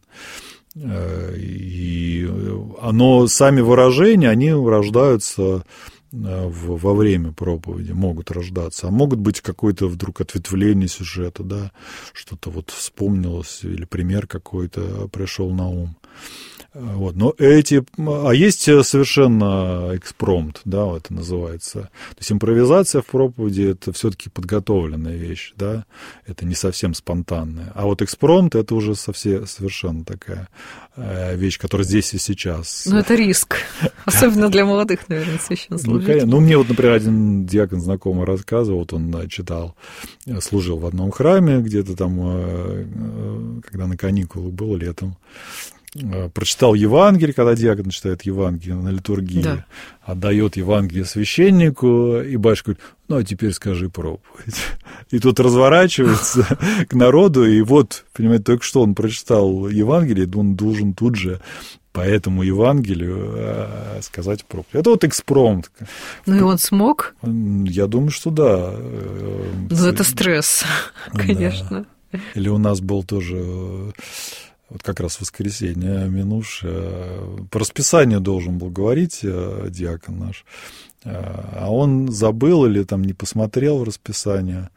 И оно, сами выражения, они рождаются во время проповеди, могут рождаться, а могут быть какое-то вдруг ответвление сюжета, да, что-то вот вспомнилось, или пример какой-то пришел на ум. Вот. Но эти... А есть совершенно экспромт, да, это называется. То есть импровизация в проповеди — это все-таки подготовленная вещь, да, это не совсем спонтанная. А вот экспромт — это уже совсем, совершенно такая вещь, которая здесь и сейчас. Ну, это риск, особенно для молодых, наверное, священнослужителей. Ну, ну, мне вот, например, один диакон знакомый рассказывал, вот он читал, служил в одном храме где-то там, когда на каникулах было летом, прочитал Евангелие, когда диакон читает Евангелие на литургии, да. отдает Евангелие священнику, и батюшка говорит: ну, а теперь скажи проповедь. И тут разворачивается к народу, и вот, понимаете, только что он прочитал Евангелие, он должен тут же по этому Евангелию сказать проповедь. Это вот экспромт. Ну, и он смог? Я думаю, что да. Ну, это стресс, конечно. Да. Или у нас был тоже... Вот как раз в воскресенье минувшее, по расписанию должен был говорить диакон наш, а он забыл или там не посмотрел в расписание,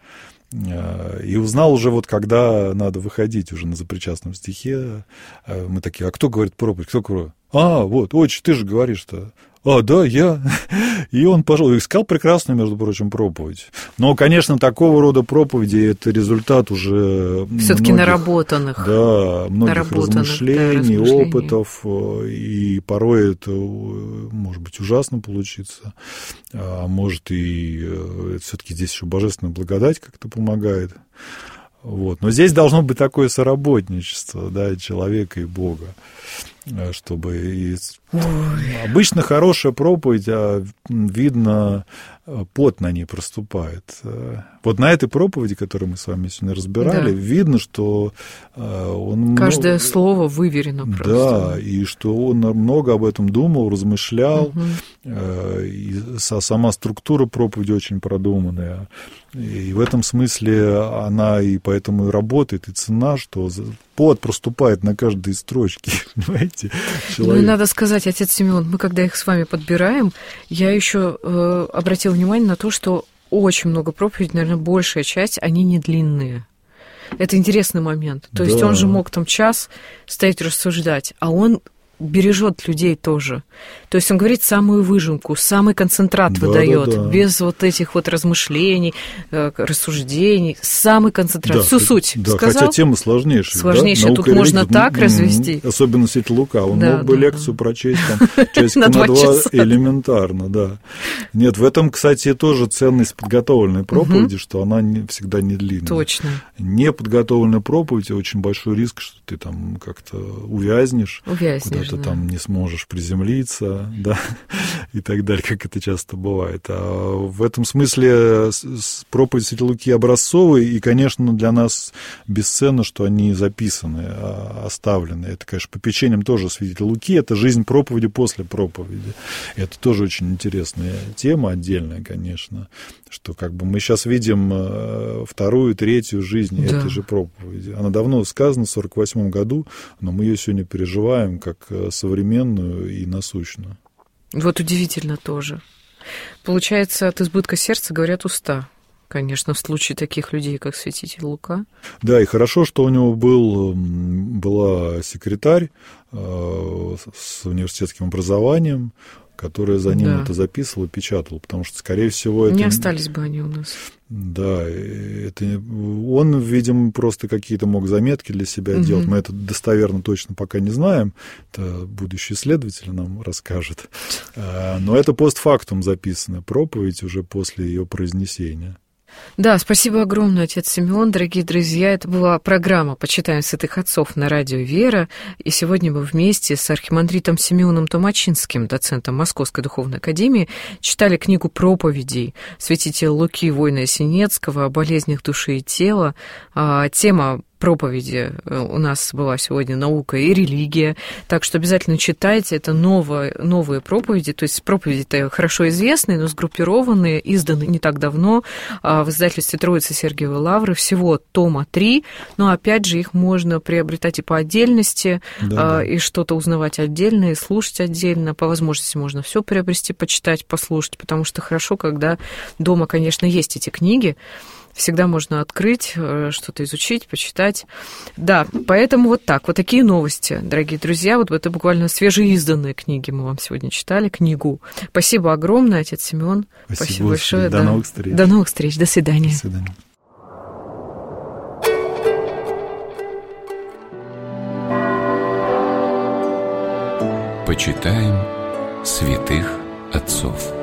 и узнал уже вот, когда надо выходить уже на запричастном стихе. Мы такие: а кто говорит проповедь? Кто говорит? А, вот, отче, ты же говоришь-то. А, да, я. И он пошел, искал прекрасную, между прочим, проповедь. Но, конечно, такого рода проповеди — это результат уже все-таки наработанных. Да, многих наработанных, размышлений, да, размышлений, опытов. И порой это может быть ужасно получиться. А может, и все-таки здесь еще божественная благодать как-то помогает. Вот. Но здесь должно быть такое соработничество, да, человека и Бога, чтобы и... Обычно хорошая проповедь, а видно, пот на ней проступает. Вот на этой проповеди, которую мы с вами сегодня разбирали, да. видно, что он... Каждое много... слово выверено просто. Да, и что он много об этом думал, размышлял, угу. и сама структура проповеди очень продуманная. И в этом смысле она и поэтому и работает, и цена, что пот проступает на каждой строчке, понимаете? Человек. Ну и надо сказать, отец Симеон, мы когда их с вами подбираем, я еще э, обратила внимание на то, что очень много проповедей, наверное, большая часть, они не длинные. Это интересный момент. То да. есть он же мог там час стоять рассуждать, а он бережет людей тоже. То есть он говорит самую выжимку, самый концентрат да, выдает, да, да. без вот этих вот размышлений, рассуждений, самый концентрат, да, всю суть да, сказал. Хотя тема сложнейшая. Сложнейшая, да? тут можно религия, так м-м, развести. Особенно Святитель Лука, он да, мог бы да, лекцию да. прочесть там, часика на два элементарно, да. Нет, в этом, кстати, тоже ценность подготовленной проповеди, угу. что она не, всегда не длинная. Точно. Неподготовленная проповедь, очень большой риск, что ты там как-то увязнешь, увязнешь куда-то да. там не сможешь приземлиться, да, и так далее, как это часто бывает. А в этом смысле проповедь Святителя Луки образцовая, и, конечно, для нас бесценно, что они записаны, оставлены. Это, конечно, попечением тоже Святителя Луки, это жизнь проповеди после проповеди. Это тоже очень интересная тема отдельная, конечно, что как бы мы сейчас видим вторую, третью жизнь да. этой же проповеди. Она давно сказана в сорок восьмом году, но мы ее сегодня переживаем как современную и насущную. Вот удивительно тоже. Получается, от избытка сердца говорят уста. Конечно, в случае таких людей, как святитель Лука. Да, и хорошо, что у него был, была секретарь э, с университетским образованием, которая за ним да. это записывала и печатала, потому что, скорее всего... Это... Не остались бы они у нас. Да, это... он, видимо, просто какие-то мог заметки для себя угу. делать. Мы это достоверно точно пока не знаем. Это будущий следователь нам расскажет. Но это постфактум записанная проповедь уже после ее произнесения. Да, спасибо огромное, отец Симеон. Дорогие друзья, это была программа «Почитаем святых отцов» на радио «Вера». И сегодня мы вместе с архимандритом Симеоном Томачинским, доцентом Московской духовной академии, читали книгу проповедей святителя Луки, воина Синецкого о болезнях души и тела. Тема проповеди у нас была сегодня «Наука и религия», так что обязательно читайте, это новые, новые проповеди, то есть проповеди-то хорошо известные, но сгруппированные, изданы не так давно в издательстве Троицы Сергиевой Лавры, всего тома три, но опять же их можно приобретать и по отдельности, да, и да. что-то узнавать отдельно, и слушать отдельно, по возможности можно все приобрести, почитать, послушать, потому что хорошо, когда дома, конечно, есть эти книги, всегда можно открыть, что-то изучить, почитать. Да, поэтому вот так, вот такие новости, дорогие друзья. Вот это буквально свежеизданные книги мы вам сегодня читали, книгу. Спасибо огромное, отец Симеон. Спасибо, Спасибо большое. До да. новых встреч. До новых встреч. До свидания. До свидания. Почитаем святых отцов.